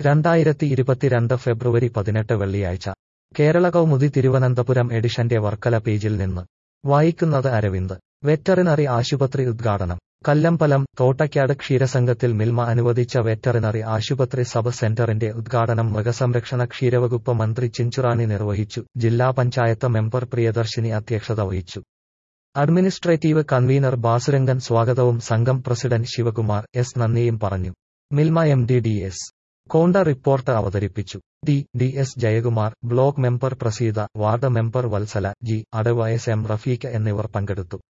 2022 ഫെബ്രുവരി 18 വെള്ളിയാഴ്ച കേരള കൗമുദി തിരുവനന്തപുരം എഡിഷന്റെ വർക്കല പേജിൽ നിന്ന് വായിക്കുന്നത് അരവിന്ദ്. വെറ്ററിനറി ആശുപത്രി ഉദ്ഘാടനം. കല്ലമ്പലം. തോട്ടയ്ക്കാട് ക്ഷീരസംഘത്തിൽ മിൽമ അനുവദിച്ച വെറ്ററിനറി ആശുപത്രി സബ് സെന്ററിന്റെ ഉദ്ഘാടനം മൃഗസംരക്ഷണ ക്ഷീരവകുപ്പ് മന്ത്രി ചിഞ്ചുറാണി നിർവഹിച്ചു. ജില്ലാ പഞ്ചായത്ത് മെമ്പർ പ്രിയദർശിനി അധ്യക്ഷത വഹിച്ചു. അഡ്മിനിസ്ട്രേറ്റീവ് കൺവീനർ ബാസുരംഗൻ സ്വാഗതവും സംഘം പ്രസിഡന്റ് ശിവകുമാർ എസ് നന്ദിയും പറഞ്ഞു. Milma MD D S. Konda report അവതരിപ്പിച്ചു. D S. Jayakumar, block member Praseetha, ward member Vatsala, G. അടവ്, എസ്. എം. റഫീഖ് എന്നിവർ പങ്കെടുത്തു.